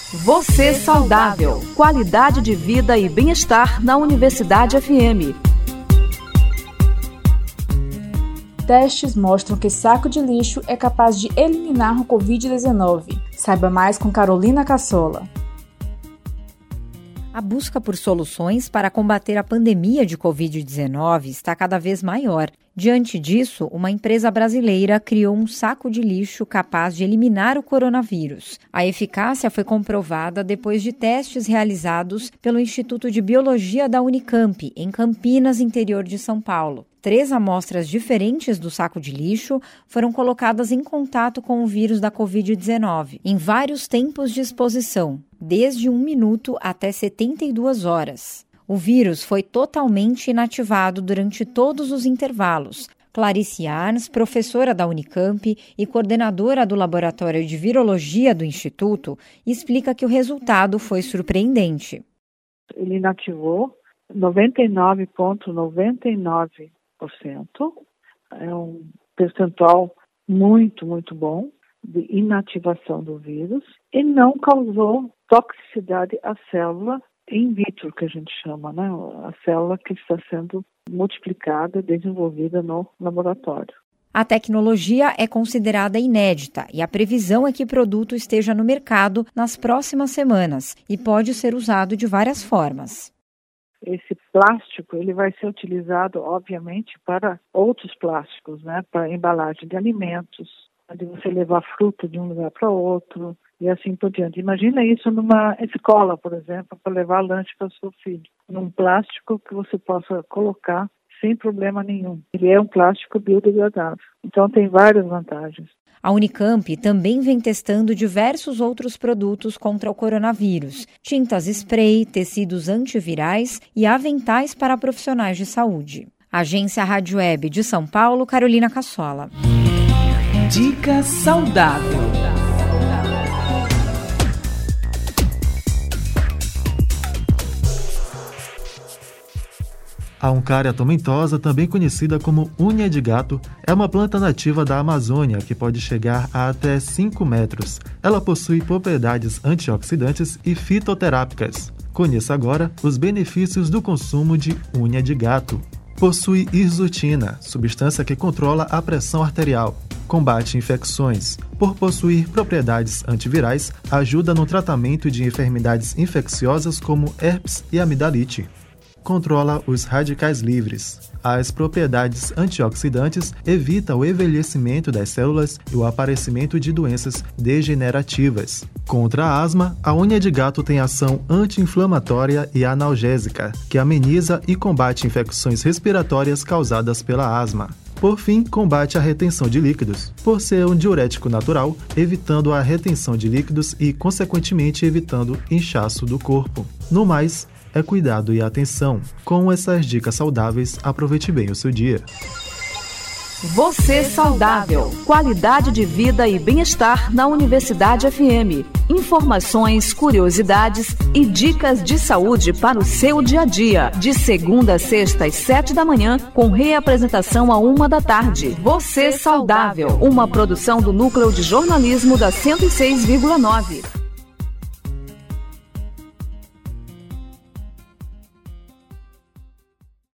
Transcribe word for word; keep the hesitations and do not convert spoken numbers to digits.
Você saudável. Qualidade de vida e bem-estar na Universidade F M. Testes mostram que saco de lixo é capaz de eliminar o covid dezenove. Saiba mais com Carolina Cassola. A busca por soluções para combater a pandemia de covid dezenove está cada vez maior. Diante disso, uma empresa brasileira criou um saco de lixo capaz de eliminar o coronavírus. A eficácia foi comprovada depois de testes realizados pelo Instituto de Biologia da Unicamp, em Campinas, interior de São Paulo. Três amostras diferentes do saco de lixo foram colocadas em contato com o vírus da covid dezenove, em vários tempos de exposição, desde um minuto até setenta e duas horas. O vírus foi totalmente inativado durante todos os intervalos. Clarice Arns, professora da Unicamp e coordenadora do Laboratório de Virologia do Instituto, explica que o resultado foi surpreendente. Ele inativou noventa e nove vírgula noventa e nove por cento, é um percentual muito, muito bom de inativação do vírus e não causou toxicidade à célula in vitro, que a gente chama, né? A célula que está sendo multiplicada, desenvolvida no laboratório. A tecnologia é considerada inédita e a previsão é que o produto esteja no mercado nas próximas semanas e pode ser usado de várias formas. Esse plástico ele vai ser utilizado, obviamente, para outros plásticos, né? Para embalagem de alimentos, de você levar fruta de um lugar para outro e assim por diante. Imagina isso numa escola, por exemplo, para levar lanche para o seu filho. Num plástico que você possa colocar sem problema nenhum. Ele é um plástico biodegradável. Então tem várias vantagens. A Unicamp também vem testando diversos outros produtos contra o coronavírus, tintas spray, tecidos antivirais e aventais para profissionais de saúde. Agência Rádio Web de São Paulo, Carolina Cassola. Dica saudável. A Uncaria tomentosa, também conhecida como unha de gato, é uma planta nativa da Amazônia que pode chegar a até cinco metros. Ela possui propriedades antioxidantes e fitoterápicas. Conheça agora os benefícios do consumo de unha de gato. Possui hirsutina, substância que controla a pressão arterial. Combate infecções. Por possuir propriedades antivirais, ajuda no tratamento de enfermidades infecciosas como herpes e amidalite. Controla os radicais livres. As propriedades antioxidantes evitam o envelhecimento das células e o aparecimento de doenças degenerativas. Contra a asma, a unha de gato tem ação anti-inflamatória e analgésica, que ameniza e combate infecções respiratórias causadas pela asma. Por fim, combate a retenção de líquidos, por ser um diurético natural, evitando a retenção de líquidos e, consequentemente, evitando inchaço do corpo. No mais, é cuidado e atenção. Com essas dicas saudáveis, aproveite bem o seu dia. Você saudável. Qualidade de vida e bem-estar na Universidade F M. Informações, curiosidades e dicas de saúde para o seu dia a dia. De segunda a sexta às sete da manhã, com reapresentação à uma da tarde. Você saudável. Uma produção do Núcleo de Jornalismo da cento e seis vírgula nove.